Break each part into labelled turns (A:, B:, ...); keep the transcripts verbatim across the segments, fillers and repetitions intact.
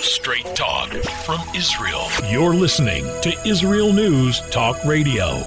A: Straight talk from Israel. You're listening to Israel News Talk Radio.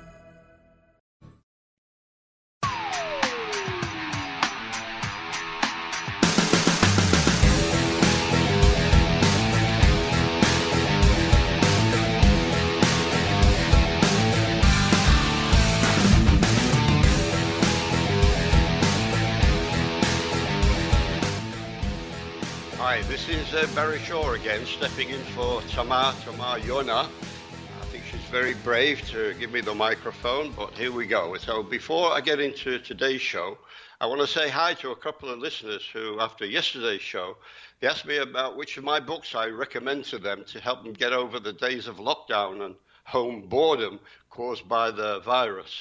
B: Hi, this is uh, Barry Shaw again, stepping in for Tamar, Tamar Yona. I think she's very brave to give me the microphone, but here we go. So before I get into today's show, I want to say hi to a couple of listeners who, after yesterday's show, they asked me about which of my books I recommend to them to help them get over the days of lockdown and home boredom caused by the virus.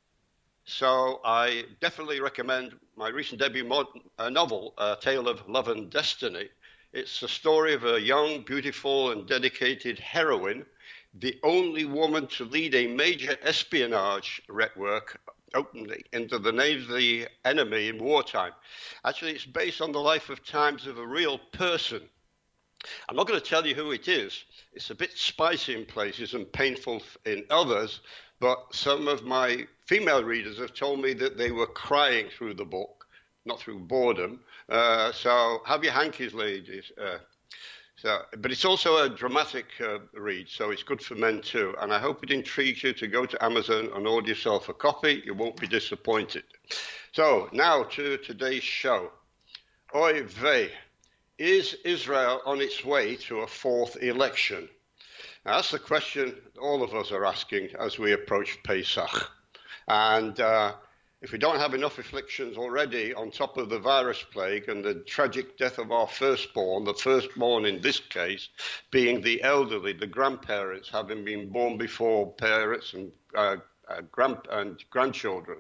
B: So I definitely recommend my recent debut mod- uh, novel, A Tale of Love and Destiny. It's the story of a young, beautiful, and dedicated heroine, the only woman to lead a major espionage network openly into the name of the enemy in wartime. Actually, it's based on the life of times of a real person. I'm not going to tell you who it is. It's a bit spicy in places and painful in others, but some of my female readers have told me that they were crying through the book, not through boredom. Uh, so have your hankies, ladies. Uh, so, but it's also a dramatic uh, read, so it's good for men too. And I hope it intrigues you to go to Amazon and order yourself a copy. You won't be disappointed. So now to today's show. Oy vey. Is Israel on its way to a fourth election? Now, that's the question all of us are asking as we approach Pesach. And uh, if we don't have enough afflictions already on top of the virus plague and the tragic death of our firstborn, the firstborn in this case being the elderly, the grandparents having been born before parents and, uh, uh, grand- and grandchildren.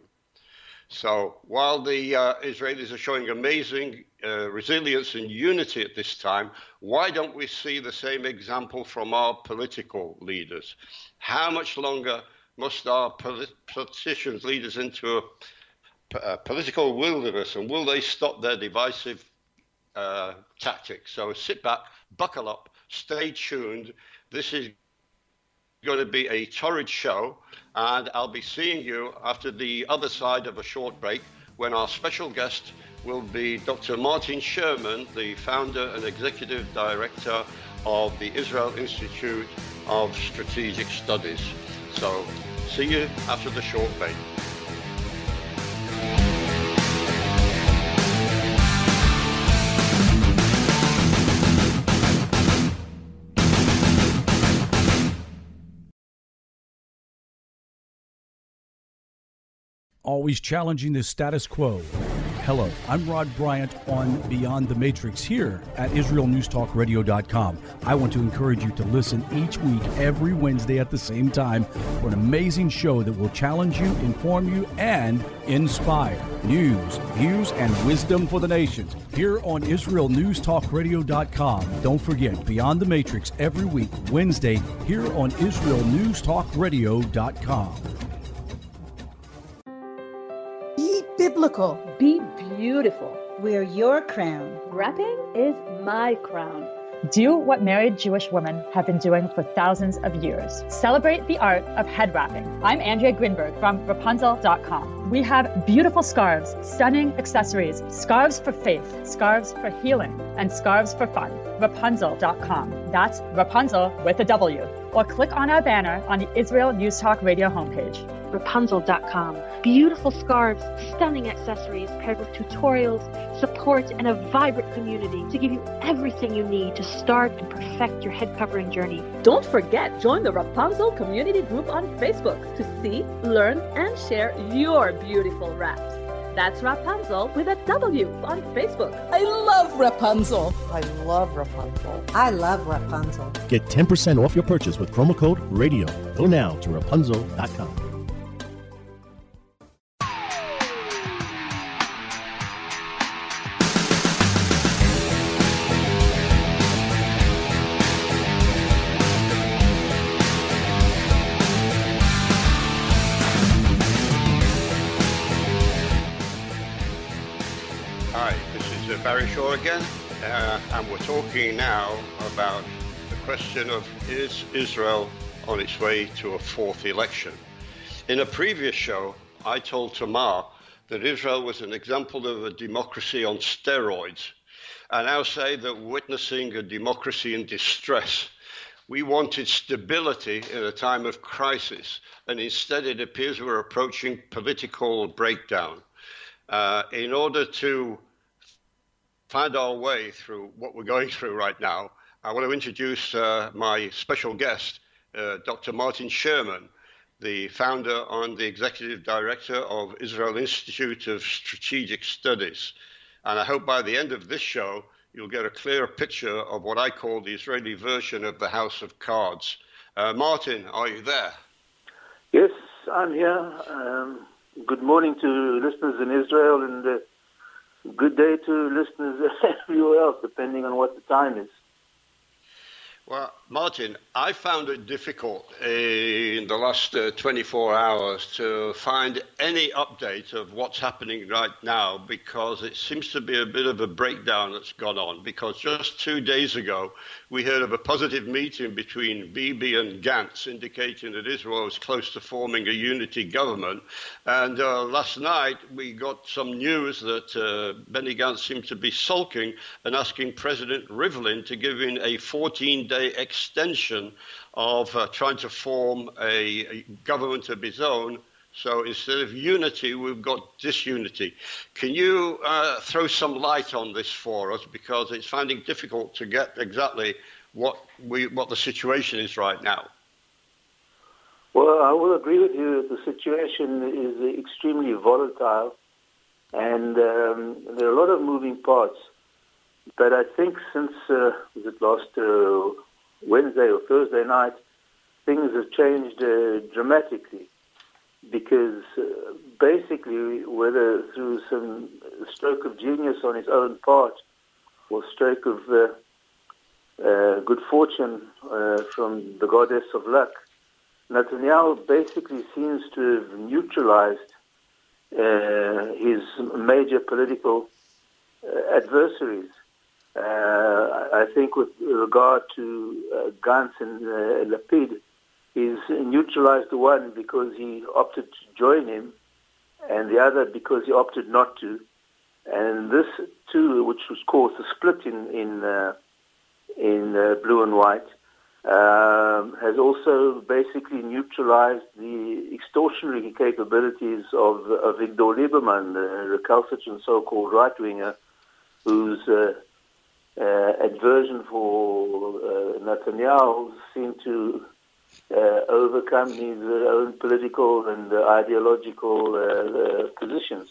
B: So while the uh, Israelis are showing amazing uh, resilience and unity at this time, why don't we see the same example from our political leaders? How much longer must our polit- politicians lead us into a, a political wilderness, and will they stop their divisive uh, tactics? So sit back, buckle up, stay tuned. This is going to be a torrid show, and I'll be seeing you after the other side of a short break when our special guest will be Doctor Martin Sherman, the founder and executive director of the Israel Institute of Strategic Studies. So see you after the short break.
C: Always challenging the status quo. Hello, I'm Rod Bryant on Beyond the Matrix here at Israel News Talk Radio dot com. I want to encourage you to listen each week, every Wednesday at the same time, for an amazing show that will challenge you, inform you, and inspire. News, views, and wisdom for the nations here on Israel News Talk Radio dot com. Don't forget, Beyond the Matrix every week, Wednesday, here on Israel News Talk Radio dot com.
D: Be biblical.
E: Be beautiful.
D: Wear your crown.
E: Wrapping is my crown.
F: Do what married Jewish women have been doing for thousands of years. Celebrate the art of head wrapping. I'm Andrea Grinberg from Rapunzel dot com. We have beautiful scarves, stunning accessories, scarves for faith, scarves for healing, and scarves for fun. Rapunzel dot com. That's Rapunzel with a W. Or click on our banner on the Israel News Talk Radio homepage.
G: Rapunzel dot com. Beautiful scarves, stunning accessories paired with tutorials, support, and a vibrant community to give you everything you need to start and perfect your head covering journey.
E: Don't forget, join the Rapunzel community group on Facebook to see, learn, and share your beautiful wraps. That's Rapunzel with a W on Facebook.
D: I love Rapunzel.
H: I love Rapunzel.
D: I love Rapunzel.
I: Get ten percent off your purchase with promo code RADIO. Go now to Rapunzel dot com.
B: Hi, this is uh, Barry Shaw again. uh, and we're talking now about the question of is Israel on its way to a fourth election. In a previous show, I told Tamar that Israel was an example of a democracy on steroids. I now say that witnessing a democracy in distress, we wanted stability in a time of crisis, and instead it appears we're approaching political breakdown. Uh, in order to find our way through what we're going through right now, I want to introduce uh, my special guest, uh, Doctor Martin Sherman, the founder and the executive director of Israel Institute of Strategic Studies. And I hope by the end of this show, you'll get a clearer picture of what I call the Israeli version of the House of Cards. Uh, Martin, are you there?
J: Yes, I'm here. Um, good morning to listeners in Israel, and uh, good day to listeners everywhere else, depending on what the time is.
B: Well, Martin, I found it difficult in the last uh, twenty-four hours to find any update of what's happening right now, because it seems to be a bit of a breakdown that's gone on. Because just two days ago, we heard of a positive meeting between Bibi and Gantz, indicating that Israel was close to forming a unity government. And uh, last night, we got some news that uh, Benny Gantz seemed to be sulking and asking President Rivlin to give in a fourteen-day extension of uh, trying to form a, a government of his own. So instead of unity, we've got disunity. Can you uh, throw some light on this for us? Because it's finding difficult to get exactly what we what the situation is right now.
J: Well, I will agree with you that the situation is extremely volatile, and um, there are a lot of moving parts. But I think since uh, was it last uh, Wednesday or Thursday night, things have changed uh, dramatically. Because uh, basically, whether through some stroke of genius on his own part or stroke of uh, uh, good fortune uh, from the goddess of luck, Netanyahu basically seems to have neutralized uh, his major political uh, adversaries. Uh, I think with regard to uh, Gantz and uh, Lapid, he's neutralized the one because he opted to join him, and the other because he opted not to. And this too, which was caused a split in in uh, in uh, blue and white, um, has also basically neutralized the extortionary capabilities of of Avigdor Lieberman, the recalcitrant so-called right winger, whose uh, uh, aversion for uh, Netanyahu seemed to Uh, overcome his uh, own political and uh, ideological uh, uh, positions.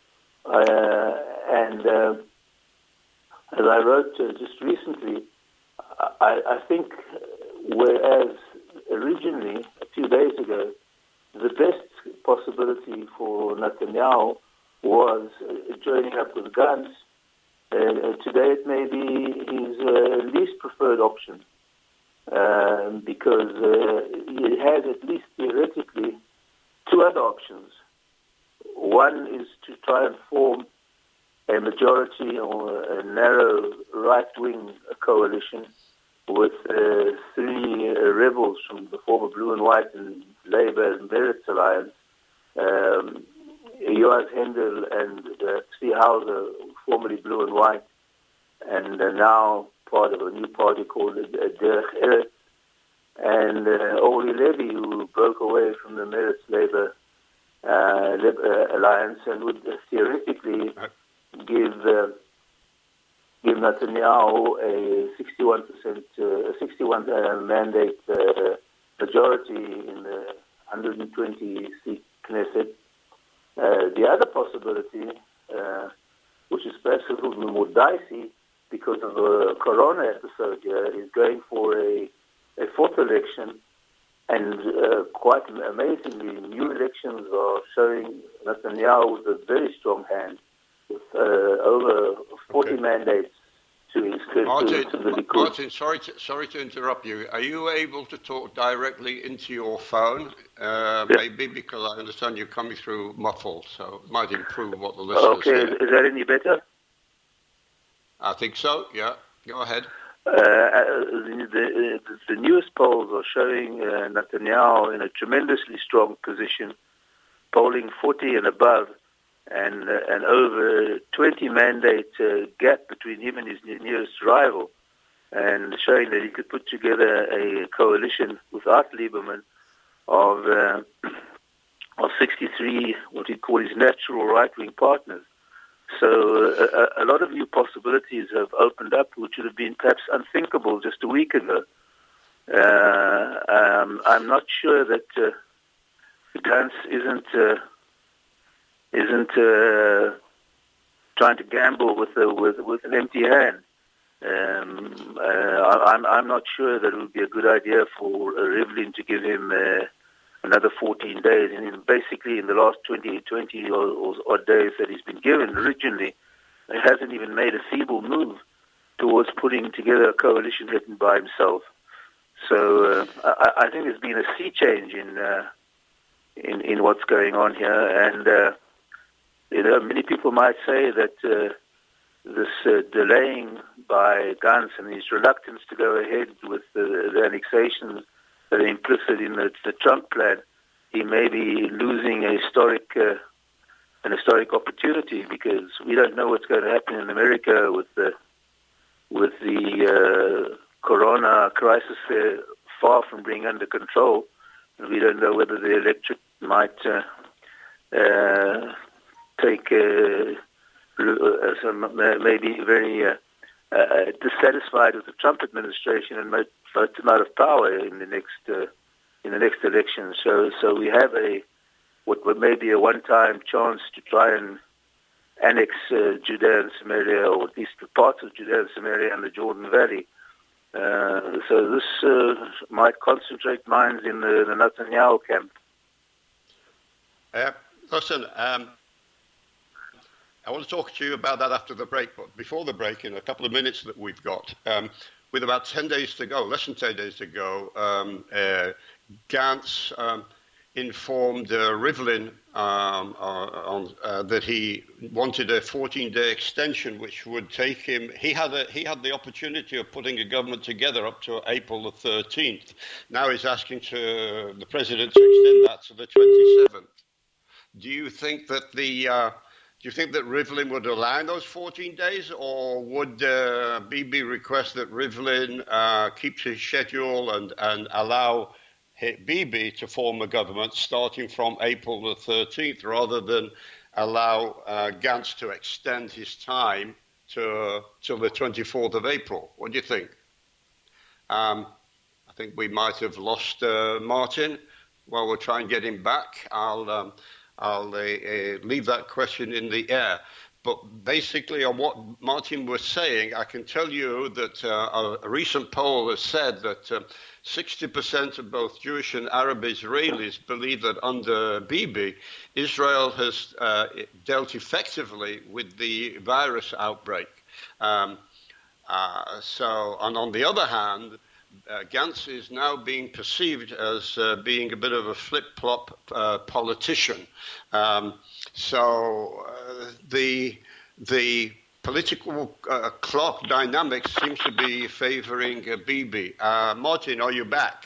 J: Uh, and uh, as I wrote uh, just recently, I, I think whereas originally, a few days ago, the best possibility for Netanyahu was uh, joining up with Gantz, uh, today it may be his uh, least preferred option. Um, because uh, he has, at least theoretically, two other options. One is to try and form a majority or a narrow right-wing coalition with uh, three uh, rebels from the former Blue and White and Labour and Meretz alliance, um, Yoaz Hendel and uh, Tzvi Hauser, formerly Blue and White, and uh, now part of a new party called uh, Derech Eretz, and uh, Orly Levy, who broke away from the Meretz Labour uh, uh, alliance and would uh, theoretically give uh, give Netanyahu a sixty-one percent, uh, sixty-one uh, mandate uh, majority in the one hundred twenty seat Knesset. Uh, the other possibility, uh, which is perhaps a little bit more dicey, because of the corona episode here, is going for a, a fourth election. And uh, quite amazingly, new elections are showing Netanyahu with a very strong hand, with uh, over forty okay. mandates to his
B: Martin,
J: to the Likud.
B: Martin, sorry to, sorry to interrupt you. Are you able to talk directly into your phone? Uh, yeah. Maybe because I understand you're coming through muffled, so it might improve what the listeners
J: Okay,
B: hear.
J: Is that any better?
B: I think so, yeah. Go ahead.
J: Uh, the, the, the newest polls are showing uh, Netanyahu in a tremendously strong position, polling forty and above, and uh, and over twenty mandate uh, gap between him and his nearest rival, and showing that he could put together a coalition without Lieberman of uh, of sixty-three, what he call his natural right-wing partners. So uh, a, a lot of new possibilities have opened up, which would have been perhaps unthinkable just a week ago. Uh, um, I'm not sure that uh, Gantz isn't uh, isn't uh, trying to gamble with a, with with an empty hand. Um, uh, I'm I'm not sure that it would be a good idea for uh, Rivlin to give him uh, another fourteen days. And basically, in the last twenty, twenty or, or odd days that he's been given originally, he hasn't even made a feeble move towards putting together a coalition written by himself. So uh, I, I think there's been a sea change in uh, in in what's going on here, and uh, you know, many people might say that uh, this uh, delaying by Gantz and his reluctance to go ahead with the, the annexations that are implicit in the, the Trump plan, he may be losing a historic, uh, an historic opportunity, because we don't know what's going to happen in America with the with the uh, Corona crisis uh, far from being under control, and we don't know whether the electorate might uh, uh, take uh, uh, some uh, maybe very uh, uh, dissatisfied with the Trump administration and might vote them out of power in the next uh, in the next election. So, so we have a what, what may be a one-time chance to try and annex uh, Judea and Samaria, or at least the parts of Judea and Samaria and the Jordan Valley. Uh, so this uh, might concentrate minds in the, the Netanyahu camp.
B: Uh, listen, um, I want to talk to you about that after the break, but before the break, in a couple of minutes that we've got, um, with about ten days to go, less than ten days to go, um, uh, Gantz um, informed uh, Rivlin um, uh, on, uh, that he wanted a fourteen-day extension, which would take him. He had a, he had the opportunity of putting a government together up to April the thirteenth. Now he's asking to the president to extend that to the twenty-seventh. Do you think that the uh, do you think that Rivlin would allow those fourteen days, or would uh, Bibi request that Rivlin uh, keeps his schedule and and allow Bibi to form a government starting from April the thirteenth, rather than allow uh, Gantz to extend his time to till the twenty-fourth of April? What do you think? Um, I think we might have lost uh, Martin. While we're trying to get him back, I'll um, I'll uh, uh, leave that question in the air. But basically, on what Martin was saying, I can tell you that uh, a recent poll has said that uh, sixty percent of both Jewish and Arab Israelis believe that under Bibi, Israel has uh, dealt effectively with the virus outbreak. Um, uh, so, and on the other hand, uh, Gantz is now being perceived as uh, being a bit of a flip-flop uh, politician. Um, so uh, the the political uh, clock dynamics seems to be favoring uh, Bibi. Uh, Martin, are you back?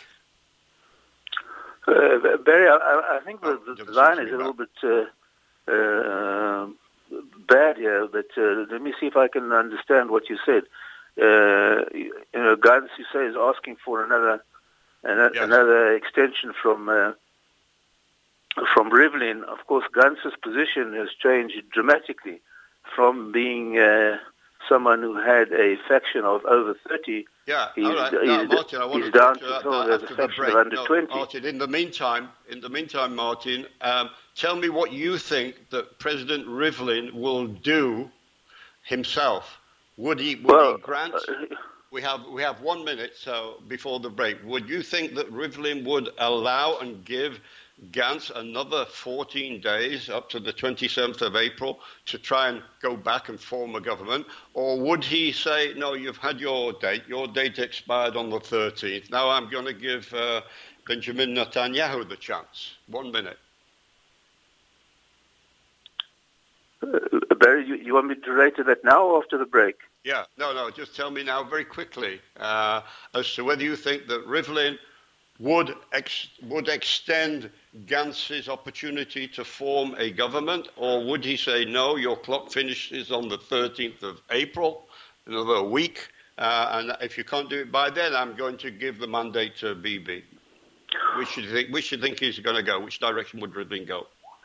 J: Uh, Barry, I, I think the, the, the line is a little bit uh, uh, bad here, but uh, let me see if I can understand what you said. Uh, you know, Gantz, you say, is asking for another another, yes. another extension from uh, from Rivlin. Of course, Gantz's position has changed dramatically from being uh, someone who had a faction of over thirty.
B: Yeah,
J: he's,
B: all right.
J: he's,
B: No, Martin, I want
J: he's
B: to
J: down
B: talk
J: to
B: to that
J: a
B: after
J: faction
B: the
J: of under
B: no,
J: twenty.
B: Martin, in the meantime, in the meantime, Martin, um, tell me what you think that President Rivlin will do himself. Would he, would
J: well,
B: he grant? Uh, we have we have one minute, so before the break, would you think that Rivlin would allow and give Gantz another fourteen days up to the twenty-seventh of April to try and go back and form a government? Or would he say, no, you've had your date, your date expired on the thirteenth, now I'm going to give uh, Benjamin Netanyahu the chance? One minute.
J: Uh, Barry, you, you want me to relate to that now or after the break?
B: Yeah, no, no, just tell me now very quickly uh, as to whether you think that Rivlin would ex- would extend Gantz's opportunity to form a government, or would he say, no, your clock finishes on the thirteenth of April, another week, uh, and if you can't do it by then, I'm going to give the mandate to Bibi. Which should you think, which should you think he's going to go? Which direction would Rivlin go?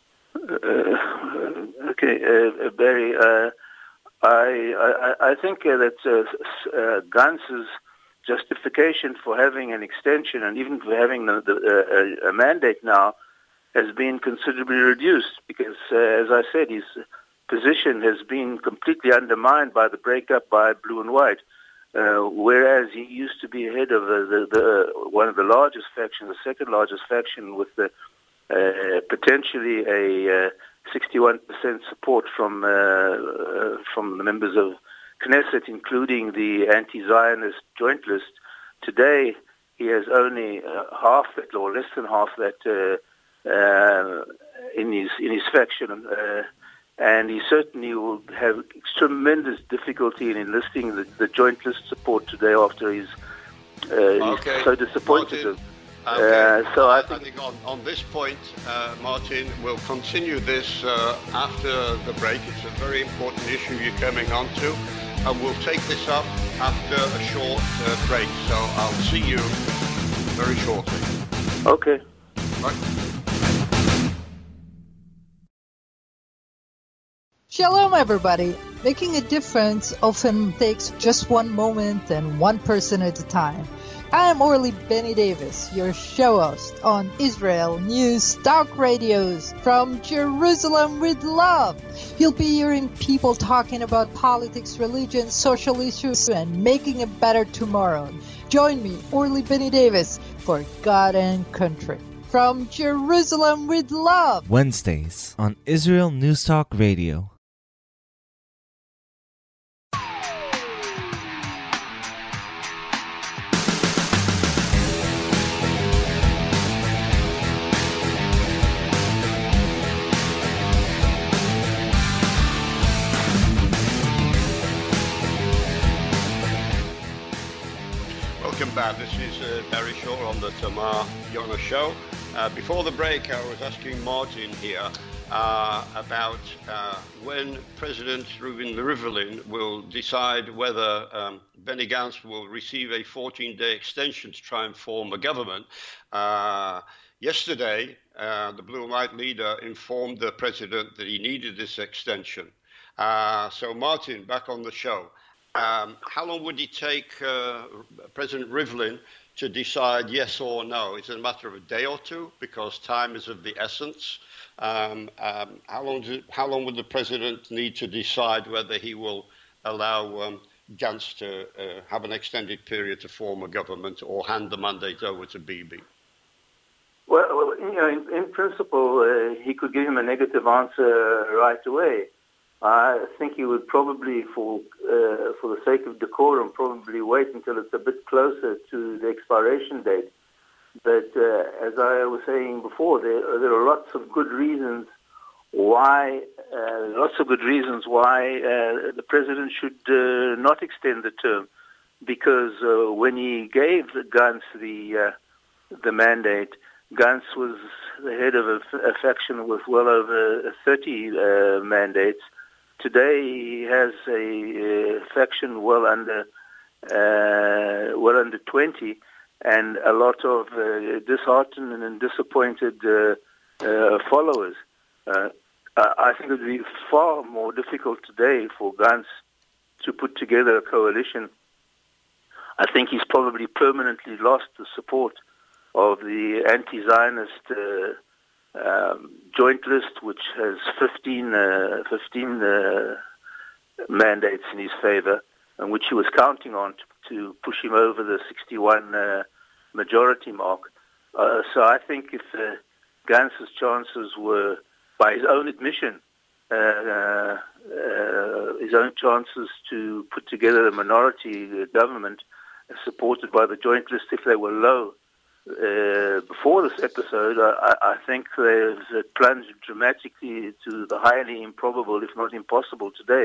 J: Uh, okay, uh, Barry, uh, I, I, I think uh, that uh, uh, Gantz's justification for having an extension and even for having the, the, uh, a mandate now has been considerably reduced because, uh, as I said, his position has been completely undermined by the breakup by Blue and White, uh, whereas he used to be head of uh, the, the, uh, one of the largest factions, the second largest faction, with the, uh, potentially a uh, sixty-one percent support from uh, uh, from the members of Knesset, including the anti-Zionist joint list. Today, he has only uh, half that, or less than half that, uh, uh, in his in his faction, uh, and he certainly will have tremendous difficulty in enlisting the, the joint list support today after he's, uh,
B: okay.
J: he's so disappointed.
B: Martin,
J: uh,
B: okay.
J: so I
B: I
J: think,
B: I think on, on this point, uh, Martin, we'll continue this uh, after the break. It's a very important issue you're coming on to. And we'll take this up after a short uh, break. So I'll see you very shortly.
J: Okay.
B: Right.
D: Shalom, everybody. Making a difference often takes just one moment and one person at a time. I'm Orly Benny Davis, your show host on Israel News Talk Radios from Jerusalem with Love. You'll be hearing people talking about politics, religion, social issues, and making a better tomorrow. Join me, Orly Benny Davis, for God and Country. From Jerusalem with Love.
K: Wednesdays on Israel News Talk Radio.
B: Welcome back. This is uh, Barry Shaw on the Tamar Yonah Show. Uh, before the break, I was asking Martin here uh, about uh, when President Reuven Rivlin will decide whether um, Benny Gantz will receive a fourteen-day extension to try and form a government. Uh, yesterday, uh, the Blue and White leader informed the president that he needed this extension. Uh, so, Martin, back on the show. Um, how long would it take uh, President Rivlin to decide yes or no? Is it a matter of a day or two because time is of the essence? Um, um, how long do, how long would the president need to decide whether he will allow um, Gantz to uh, have an extended period to form a government or hand the mandate over to Bibi?
J: Well, well you know, in, in principle, uh, he could give him a negative answer right away. I think he would probably, for uh, for the sake of decorum, probably wait until it's a bit closer to the expiration date. But uh, as I was saying before, there, there are lots of good reasons why uh, lots of good reasons why uh, the president should uh, not extend the term, because uh, when he gave Gantz the uh, the mandate, Gantz was the head of a, a faction with well over thirty uh, mandates. Today he has a uh, faction well under uh, well under twenty, and a lot of uh, disheartened and disappointed uh, uh, followers. Uh, I think it would be far more difficult today for Gantz to put together a coalition. I think he's probably permanently lost the support of the anti-Zionist uh, Um, joint list, which has fifteen, uh, fifteen uh, mandates in his favor, and which he was counting on to, to push him over the sixty-one uh, majority mark. Uh, so I think if uh, Gantz's chances were, by his own admission, uh, uh, uh, his own chances to put together a minority government uh, supported by the joint list, if they were low, Uh, before this episode, I, I think they've plunged dramatically to the highly improbable, if not impossible, today.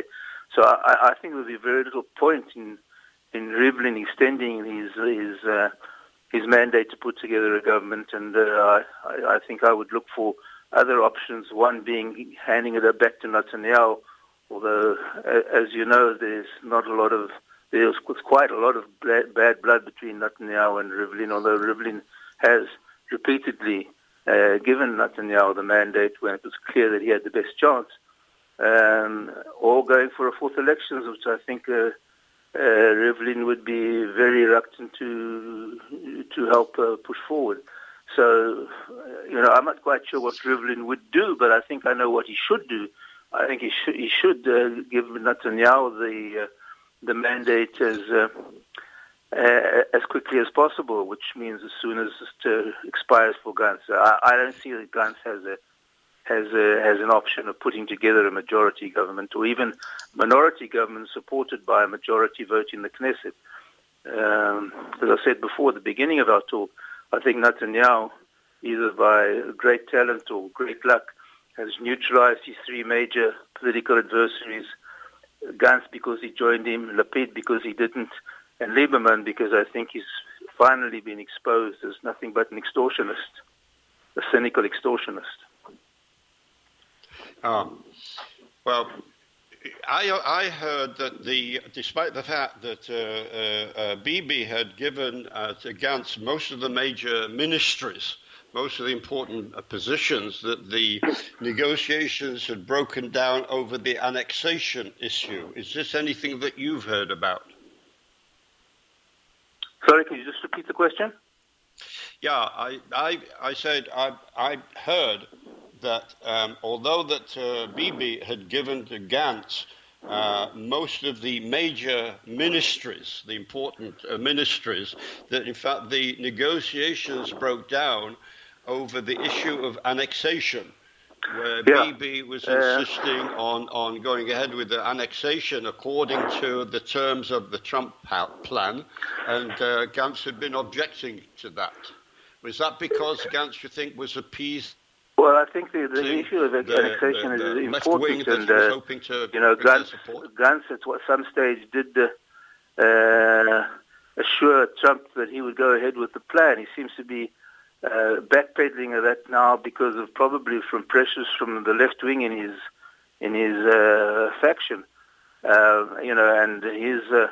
J: So I, I think there would be very little point in in Rivlin extending his his uh, his mandate to put together a government, and uh, I, I think I would look for other options. One being handing it back to Netanyahu, although, as you know, there's not a lot of there's quite a lot of bad blood between Netanyahu and Rivlin, although Rivlin has repeatedly uh, given Netanyahu the mandate when it was clear that he had the best chance, um, or going for a fourth elections, which I think uh, uh, Rivlin would be very reluctant to to help uh, push forward. So, you know, I'm not quite sure what Rivlin would do, but I think I know what he should do. I think he should he should uh, give Netanyahu the uh, the mandate as uh, uh, as quickly as possible, which means as soon as it uh, expires for Gantz. I, I don't see that Gantz has a has a, has an option of putting together a majority government or even minority government supported by a majority vote in the Knesset. Um, as I said before at the beginning of our talk, I think Netanyahu, either by great talent or great luck, has neutralized his three major political adversaries, Gantz because he joined him, Lapid because he didn't, and Lieberman because I think he's finally been exposed as nothing but an extortionist, a cynical extortionist.
B: Um, well, I, I heard that the, despite the fact that uh, uh, uh, Bibi had given uh, to Gantz most of the major ministries, most of the important uh, positions, that the negotiations had broken down over the annexation issue. Is this anything that you've heard about?
J: Sorry, can you just repeat the question?
B: Yeah, I, I, I said I, I heard that um, although that uh, Bibi had given to Gantz uh, most of the major ministries, the important uh, ministries, that in fact the negotiations broke down over the issue of annexation, where
J: yeah.
B: Bibi was
J: uh,
B: insisting on, on going ahead with the annexation according to the terms of the Trump plan, and uh, Gantz had been objecting to that. Was that because Gantz, you think, was appeased?
J: Well, I think the, the issue of annexation the, the, the is important, and uh, to you know, Gantz, Gantz at some stage did uh, uh, assure Trump that he would go ahead with the plan. He seems to be uh, backpedaling of that now because of probably from pressures from the left wing in his in his uh, faction. Uh, you know, and his uh,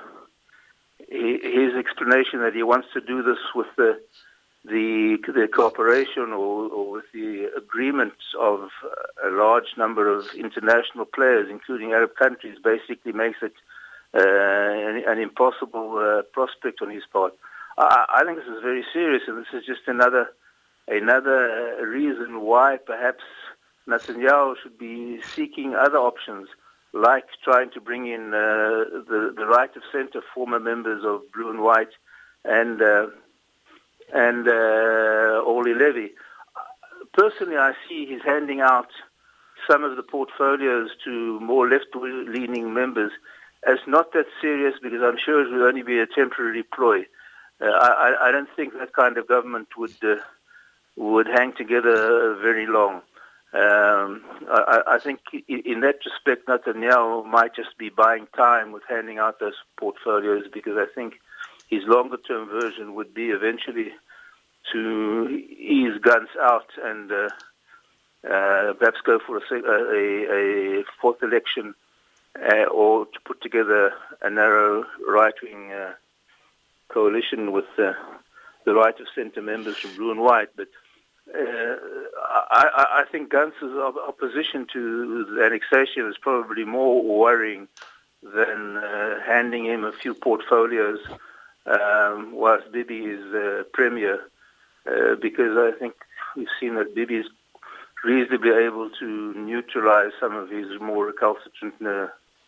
J: his explanation that he wants to do this with the the the cooperation or, or with the agreement of a large number of international players, including Arab countries, basically makes it uh, an, an impossible uh, prospect on his part. I, I think this is very serious, and this is just another another uh, reason why perhaps Netanyahu should be seeking other options, like trying to bring in uh, the the right of centre former members of Blue and White and uh, and uh, Orly Levy. Personally, I see he's handing out some of the portfolios to more left-leaning members as not that serious, because I'm sure it will only be a temporary ploy. Uh, I, I don't think that kind of government would uh, would hang together very long. Um, I, I think in that respect, Netanyahu might just be buying time with handing out those portfolios, because I think his longer-term version would be eventually to ease Gantz out and uh, uh, perhaps go for a, a, a fourth election uh, or to put together a narrow right-wing uh, coalition with uh, the right-of-centre members from Blue and White. But uh, I, I think Gantz's opposition to the annexation is probably more worrying than uh, handing him a few portfolios Um, whilst Bibi is uh, premier, uh, because I think we've seen that Bibi is reasonably able to neutralize some of his more recalcitrant uh,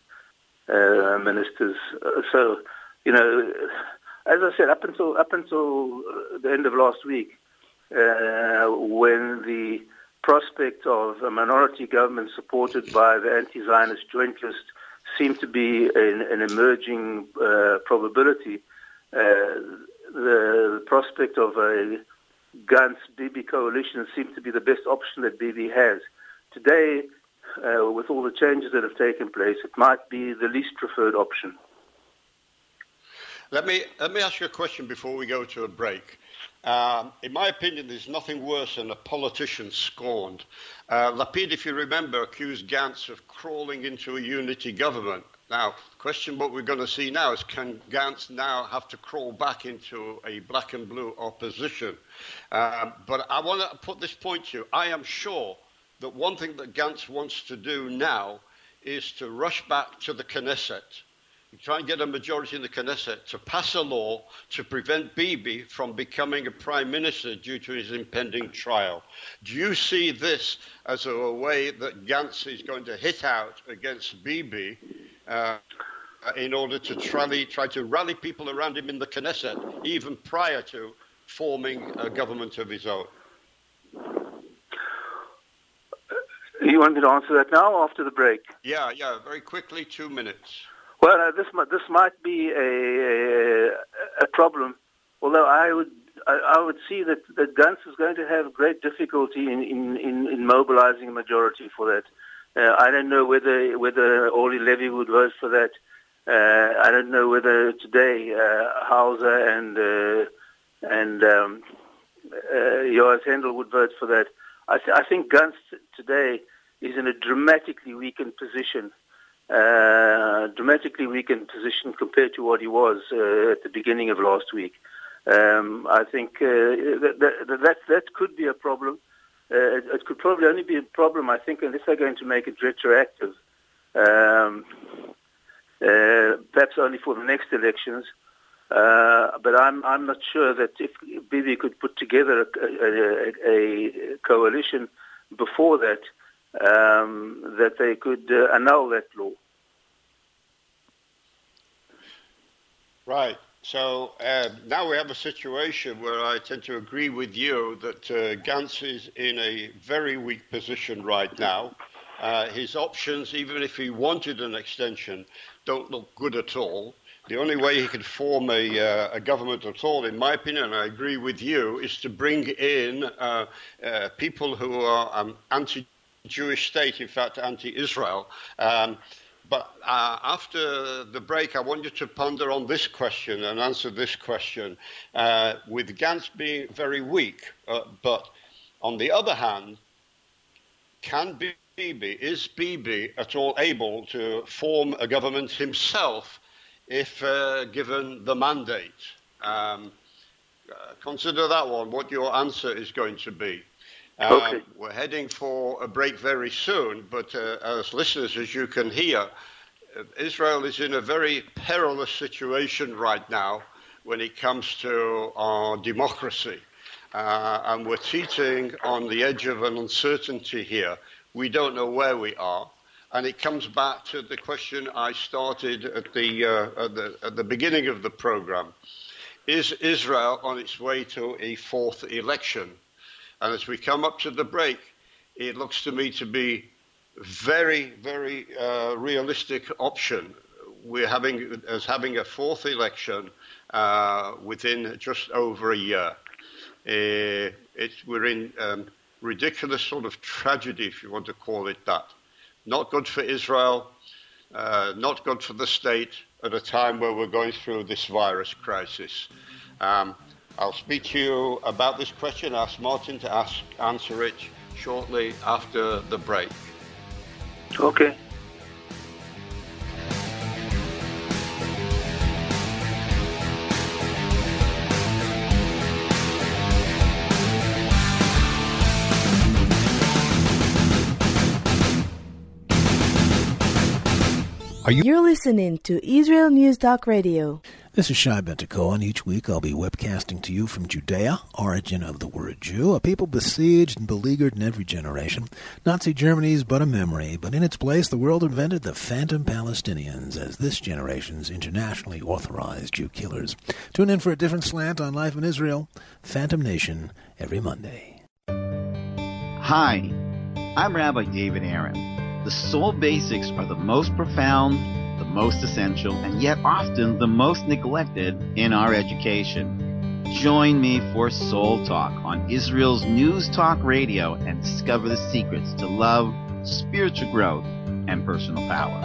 J: uh, ministers. Uh, so, you know, as I said, up until up until the end of last week, uh, when the prospect of a minority government supported by the anti-Zionist joint list seemed to be an, an emerging uh, probability, Uh, the, the prospect of a Gantz-Bibi coalition seems to be the best option that Bibi has. Today, uh, with all the changes that have taken place, it might be the least preferred option.
B: Let me let me ask you a question before we go to a break. Um, in my opinion, there's nothing worse than a politician scorned. Uh, Lapid, if you remember, accused Gantz of crawling into a unity government. Now, the question what we're going to see now is, can Gantz now have to crawl back into a black and blue opposition? Um, but I want to put this point to you. I am sure that one thing that Gantz wants to do now is to rush back to the Knesset, try and get a majority in the Knesset to pass a law to prevent Bibi from becoming a prime minister due to his impending trial. Do you see this as a way that Gantz is going to hit out against Bibi uh, in order to try, try to rally people around him in the Knesset, even prior to forming a government of his own?
J: You want me to answer that now or after the break?
B: Yeah, yeah, very quickly, two minutes.
J: Well, uh, this this might be a, a, a problem, although I would I, I would see that, that Gantz is going to have great difficulty in, in, in, in mobilizing a majority for that. Uh, I don't know whether whether Orly Levy would vote for that. Uh, I don't know whether today uh, Hauser and uh, and um, uh, Joas Hendel would vote for that. I, th- I think Gantz today is in a dramatically weakened position. Uh, dramatically weakened position compared to what he was uh, at the beginning of last week. Um, I think uh, that, that, that that could be a problem. Uh, it, it could probably only be a problem, I think, unless they're going to make it retroactive, um, uh, perhaps only for the next elections. Uh, but I'm I'm not sure that if Bibi could put together a, a, a, a coalition before that, um, that they could uh, annul that law.
B: Right. So uh, now we have a situation where I tend to agree with you that uh, Gantz is in a very weak position right now. Uh, his options, even if he wanted an extension, don't look good at all. The only way he could form a, uh, a government at all, in my opinion, and I agree with you, is to bring in uh, uh, people who are um, anti-Jewish state, in fact, anti-Israel. Um, But uh, after the break, I want you to ponder on this question and answer this question. Uh, with Gantz being very weak, uh, but on the other hand, can Bibi, is Bibi at all able to form a government himself if uh, given the mandate? Um, uh, consider that one, what your answer is going to be. Um, okay. We're heading for a break very soon, but uh, as listeners, as you can hear, uh, Israel is in a very perilous situation right now when it comes to our democracy. Uh, and we're teetering on the edge of an uncertainty here. We don't know where we are. And it comes back to the question I started at the, uh, at the, at the beginning of the program. Is Israel on its way to a fourth election? And as we come up to the break, it looks to me to be very, very uh, realistic option. We're having as having a fourth election uh, within just over a year. Uh, it's, we're in um, ridiculous sort of tragedy, if you want to call it that. Not good for Israel, uh, not good for the state at a time where we're going through this virus crisis. Um, I'll speak to you about this question, ask Martin to ask, answer it shortly after the break.
J: Okay.
L: Are you? You're listening to Israel News Talk Radio.
M: This is Shai Ben-Tekoa, and each week I'll be webcasting to you from Judea, origin of the word Jew, a people besieged and beleaguered in every generation. Nazi Germany's but a memory, but in its place the world invented the phantom Palestinians as this generation's internationally authorized Jew killers. Tune in for a different slant on life in Israel, Phantom Nation, every Monday.
N: Hi, I'm Rabbi David Aaron. The soul basics are the most profound, the most essential, and yet often the most neglected in our education. Join me for Soul Talk on Israel's News Talk Radio and discover the secrets to love, spiritual growth, and personal power.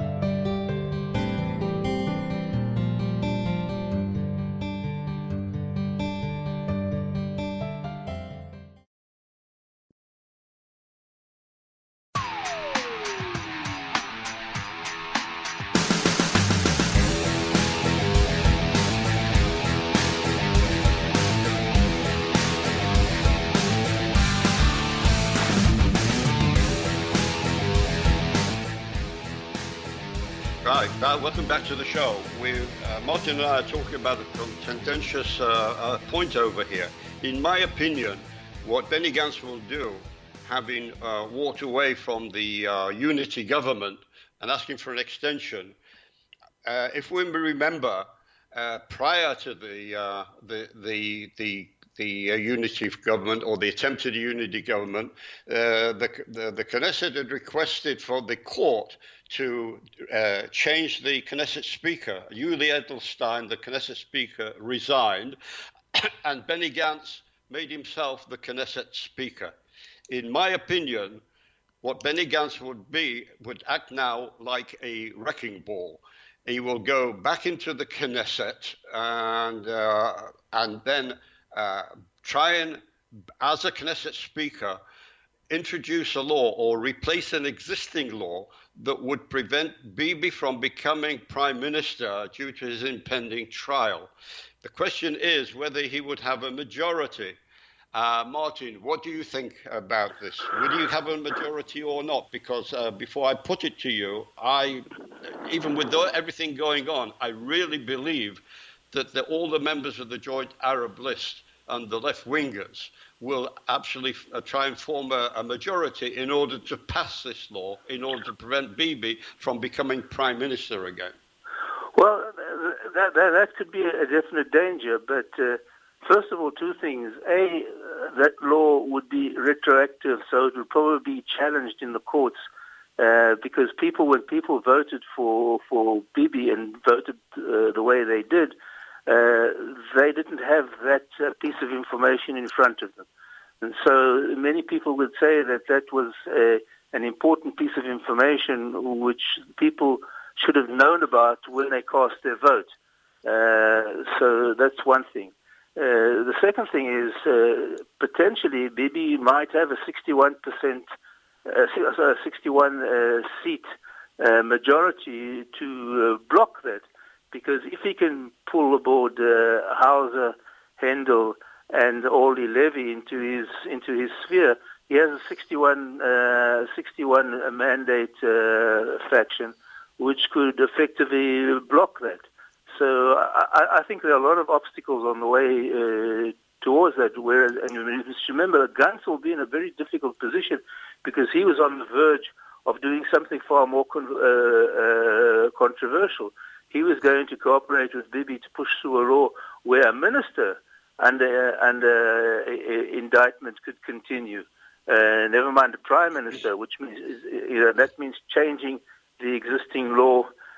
B: Uh, welcome back to the show. We, uh, Martin and I are talking about a contentious uh, uh, point over here. In my opinion, what Benny Gantz will do, having uh, walked away from the uh, unity government and asking for an extension, uh, if we remember, uh, prior to the uh, the the the the uh, unity government or the attempted unity government, uh, the, the the Knesset had requested for the court to uh, change the Knesset speaker. Yuli Edelstein, the Knesset speaker, resigned, and Benny Gantz made himself the Knesset speaker. In my opinion, what Benny Gantz would be, would act now like a wrecking ball. He will go back into the Knesset and, uh, and then uh, try and, as a Knesset speaker, introduce a law or replace an existing law that would prevent Bibi from becoming prime minister due to his impending trial. The question is whether he would have a majority. Uh, Martin, what do you think about this? Would you have a majority or not? Because uh, before I put it to you, I, even with everything going on, I really believe that the, all the members of the Joint Arab List and the left-wingers will actually uh, try and form a, a majority in order to pass this law, in order to prevent Bibi from becoming prime minister again.
J: Well, that, that, that could be a definite danger, but uh, first of all, two things. A, uh, that law would be retroactive, so it would probably be challenged in the courts, uh, because people, when people voted for, for Bibi and voted uh, the way they did, Uh, they didn't have that uh, piece of information in front of them. And so many people would say that that was uh, an important piece of information which people should have known about when they cast their vote. Uh, so that's one thing. Uh, the second thing is uh, potentially Bibi might have a sixty-one percent, uh, sixty-one uh, seat uh, majority to uh, block that. Because if he can pull aboard uh, Hauser, Hendel, and Orly Levy into his into his sphere, he has a sixty-one, uh, sixty-one mandate uh, faction, which could effectively block that. So I, I think there are a lot of obstacles on the way uh, towards that. Whereas, and remember, Gantz will be in a very difficult position because he was on the verge of doing something far more con- uh, uh, controversial. He was going to cooperate with Bibi to push through a law where a minister under, under uh, indictment could continue. Uh, never mind the prime minister, which means you know, that means changing the existing law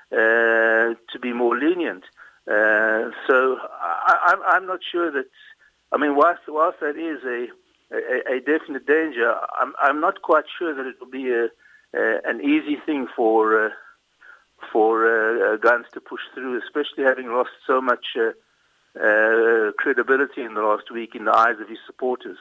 J: uh, to be more lenient. Uh, so I, I'm, I'm not sure that. I mean, whilst, whilst that is a, a, a definite danger, I'm, I'm not quite sure that it will be a, a, an easy thing for. Uh, for uh, Gantz to push through, especially having lost so much uh, uh, credibility in the last week in the eyes of his supporters.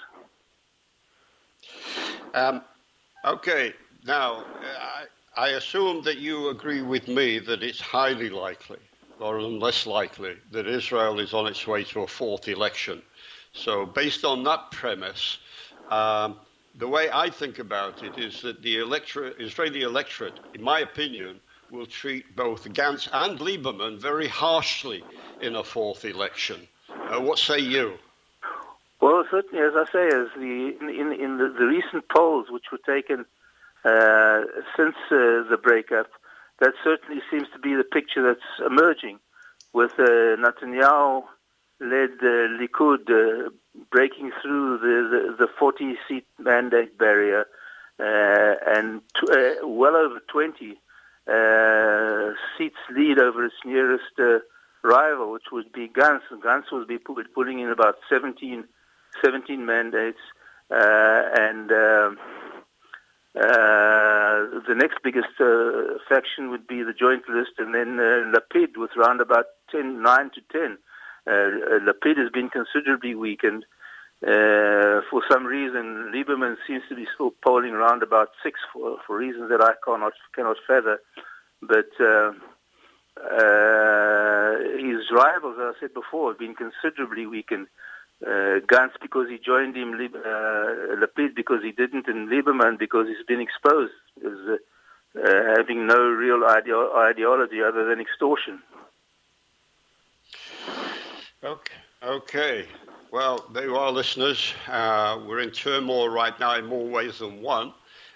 B: Um, okay, now, I, I assume that you agree with me that it's highly likely, or less likely, that Israel is on its way to a fourth election. So based on that premise, um, the way I think about it is that the electorate, Israeli electorate, in my opinion, will treat both Gantz and Lieberman very harshly in a fourth election. Uh, what say you?
J: Well, certainly, as I say, as the in, in, in the, the recent polls which were taken uh, since uh, the breakup, that certainly seems to be the picture that's emerging, with uh, Netanyahu-led uh, Likud uh, breaking through the, the, the forty-seat mandate barrier uh, and t- uh, well over twenty Uh, seats lead over its nearest uh, rival, which would be Gantz. And Gantz will be pulling in about seventeen, seventeen mandates, uh, and um, Uh, the next biggest uh, faction would be the Joint List, and then uh, Lapid with around about ten, nine to ten. Uh, Lapid has been considerably weakened. Uh, for some reason, Lieberman seems to be still polling around about six for, for reasons that I cannot cannot fathom. But uh, uh, his rivals, as I said before, have been considerably weakened. Uh, Gantz because he joined him, uh, Lapid because he didn't, and Lieberman because he's been exposed as uh, uh, having no real ideo- ideology other than extortion.
B: Okay. Okay. Well, there you are, listeners. Uh, we're in turmoil right now in more ways than one.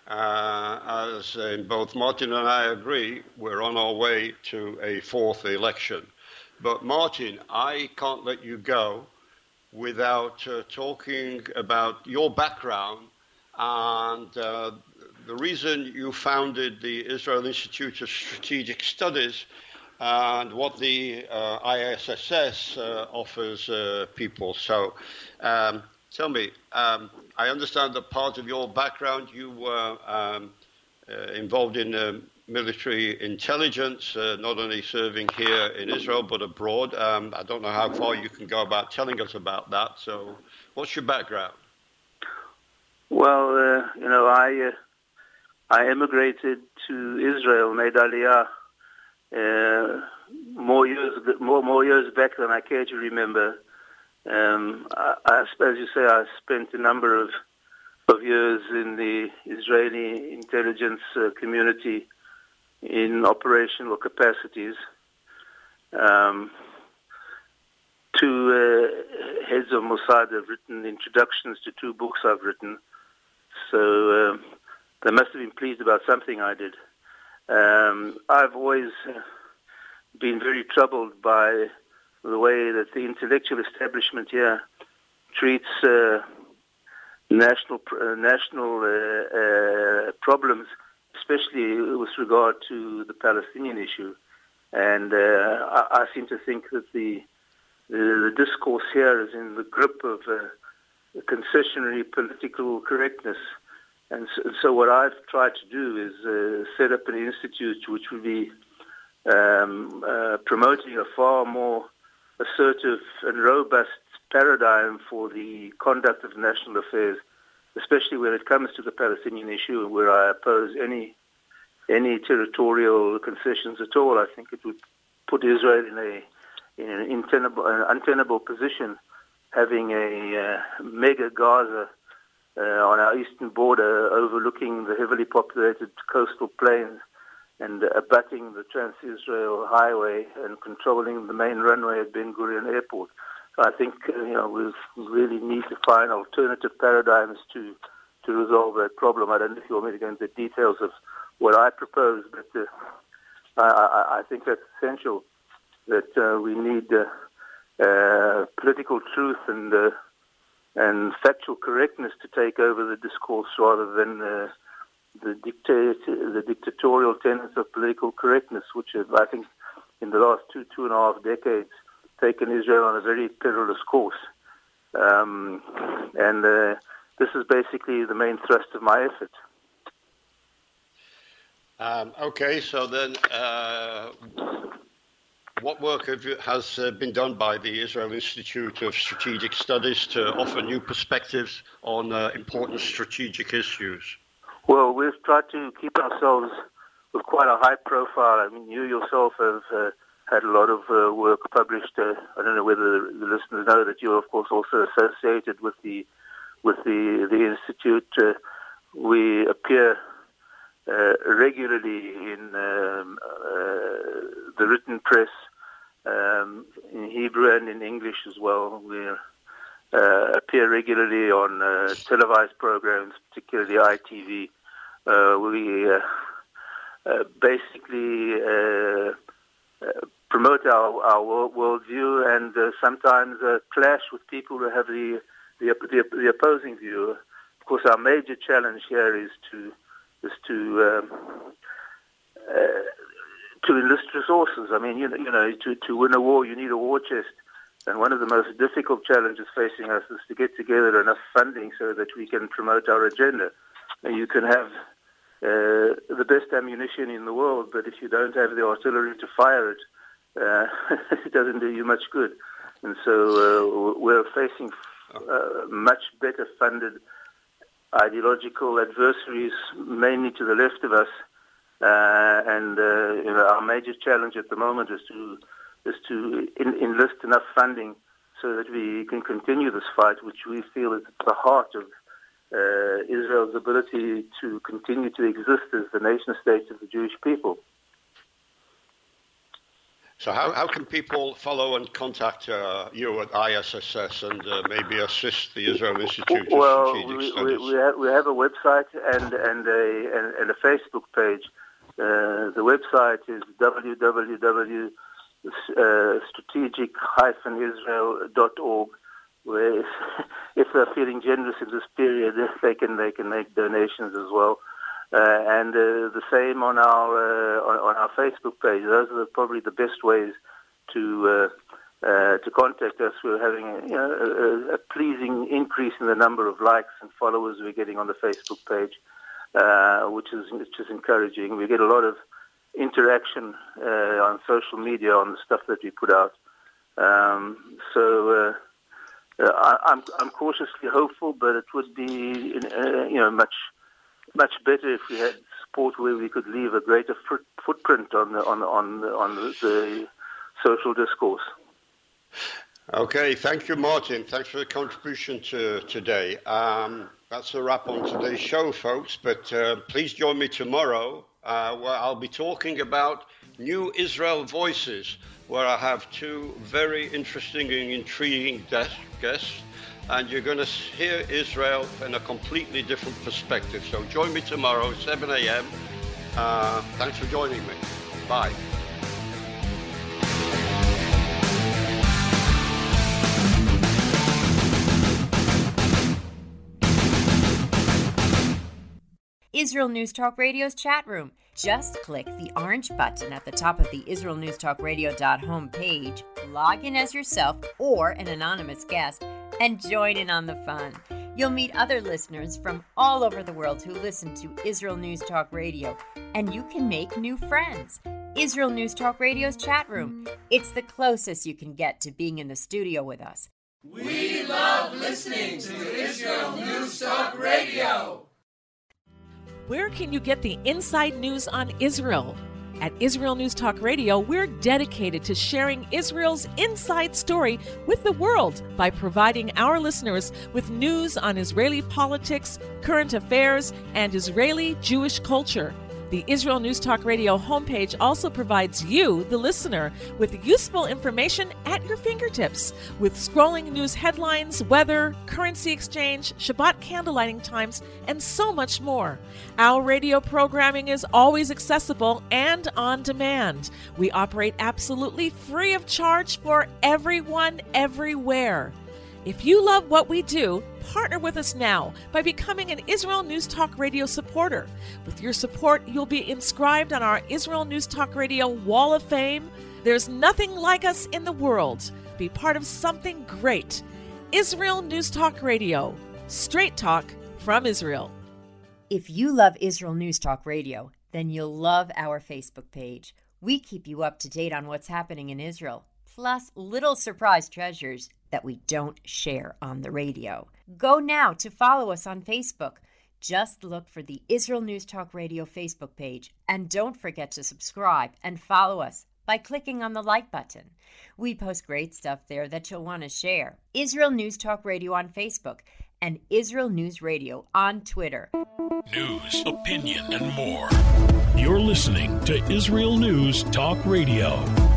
B: Uh, as in both Martin and I agree, we're on our way to a fourth election. But Martin, I can't let you go without uh, talking about your background and uh, the reason you founded the Israel Institute of Strategic Studies and what the uh, I S S S uh, offers uh, people. So um, tell me, um, I understand that part of your background, you were um, uh, involved in uh, military intelligence, uh, not only serving here in Israel, but abroad. Um, I don't know how far you can go about telling us about that. So what's your background?
J: Well, uh, you know, I uh, I emigrated to Israel, made Aliyah, uh, more years more more years back than I care to remember. Um, I, I, as you say, I spent a number of of years in the Israeli intelligence uh, community in operational capacities. Um, two uh, heads of Mossad have written introductions to two books I've written, so um, they must have been pleased about something I did. Um, I've always been very troubled by the way that the intellectual establishment here treats uh, national uh, national uh, uh, problems, especially with regard to the Palestinian issue. And uh, I, I seem to think that the, the the discourse here is in the grip of uh, concessionary political correctness. And so, so what I've tried to do is uh, set up an institute which would be um, uh, promoting a far more assertive and robust paradigm for the conduct of national affairs, especially when it comes to the Palestinian issue, where I oppose any any territorial concessions at all. I think it would put Israel in a in an untenable, an untenable position, having a uh, mega Gaza uh, on our eastern border, overlooking the heavily populated coastal plains and abutting the Trans-Israel Highway and controlling the main runway at Ben Gurion Airport. So I think uh, you know we really need to find alternative paradigms to to resolve that problem. I don't know if you want me to go into the details of what I propose, but uh, I, I, I think that's essential. That uh, we need uh, uh, political truth and uh, and factual correctness to take over the discourse rather than uh, the dictat the dictatorial tenets of political correctness, which have, I think, in the last two two and a half decades, taken Israel on a very perilous course. Um, and uh, this is basically the main thrust of my effort.
B: Um, okay, so then uh, what work have you, has uh, been done by the Israel Institute of Strategic Studies to offer new perspectives on uh, important strategic issues?
J: Well, we've tried to keep ourselves with quite a high profile. I mean, you yourself have uh, had a lot of uh, work published. Uh, I don't know whether the listeners know that you're, of course, also associated with the with the the institute. Uh, we appear uh, regularly in um, uh, the written press, um, in Hebrew and in English as well. We uh, appear regularly on uh, televised programs, particularly I T V. Uh, we uh, uh, basically uh, uh, promote our, our world, worldview and uh, sometimes uh, clash with people who have the, the the the opposing view. Of course, our major challenge here is to is to um, uh, to enlist resources. I mean, you know, you know, to to win a war, you need a war chest, and one of the most difficult challenges facing us is to get together enough funding so that we can promote our agenda. And you can have uh, the best ammunition in the world, but if you don't have the artillery to fire it, uh, it doesn't do you much good. And so uh, we're facing uh, much better funded ideological adversaries, mainly to the left of us. Uh, and uh, you know, our major challenge at the moment is to is to in, enlist enough funding so that we can continue this fight, which we feel is at the heart of uh, Israel's ability to continue to exist as the nation state of the Jewish people.
B: So how, how can people follow and contact uh, you at I S S S and uh, maybe assist the Israel Institute of
J: well,
B: Strategic
J: we,
B: Studies?
J: We, we, have, we have a website and, and, a, and, and a Facebook page. Uh, the website is w w w dot strategic dash israel dot org, where if, if they're feeling generous in this period, they can they can make donations as well. Uh, and uh, the same on our uh, on, on our Facebook page. Those are probably the best ways to uh, uh, to contact us. We're having a, you know, a, a pleasing increase in the number of likes and followers we're getting on the Facebook page. Uh, which is which is encouraging. We get a lot of interaction uh, on social media on the stuff that we put out. Um, so uh, uh, I, I'm I'm cautiously hopeful, but it would be uh, you know much much better if we had support where we could leave a greater foot, footprint on the on on on the, the social discourse.
B: Okay, thank you, Martin. Thanks for the contribution to today. Um, That's a wrap on today's show, folks, but uh, please join me tomorrow uh, where I'll be talking about New Israel Voices, where I have two very interesting and intriguing guests, and you're going to hear Israel in a completely different perspective. So join me tomorrow, seven a.m. Uh, thanks for joining me. Bye.
O: Israel News Talk Radio's chat room. Just click the orange button at the top of the Israel News Talk Radio dot home page, log in as yourself or an anonymous guest, and join in on the fun. You'll meet other listeners from all over the world who listen to Israel News Talk Radio, and you can make new friends. Israel News Talk Radio's chat room. It's the closest you can get to being in the studio with us.
P: We love listening to Israel News Talk Radio.
Q: Where can you get the inside news on Israel? At Israel News Talk Radio, we're dedicated to sharing Israel's inside story with the world by providing our listeners with news on Israeli politics, current affairs, and Israeli Jewish culture. The Israel News Talk Radio homepage also provides you, the listener, with useful information at your fingertips, with scrolling news headlines, weather, currency exchange, Shabbat candlelighting times, and so much more. Our radio programming is always accessible and on demand. We operate absolutely free of charge for everyone, everywhere. If you love what we do, partner with us now by becoming an Israel News Talk Radio supporter. With your support, you'll be inscribed on our Israel News Talk Radio Wall of Fame. There's nothing like us in the world. Be part of something great. Israel News Talk Radio. Straight talk from Israel.
O: If you love Israel News Talk Radio, then you'll love our Facebook page. We keep you up to date on what's happening in Israel, plus little surprise treasures that we don't share on the radio. Go now to follow us on Facebook. Just look for the Israel News Talk Radio Facebook page, and don't forget to subscribe and follow us by clicking on the like button. We post great stuff there that you'll want to share. Israel News Talk Radio on Facebook and Israel News Radio on Twitter.
A: News, opinion, and more. You're listening to Israel News Talk Radio.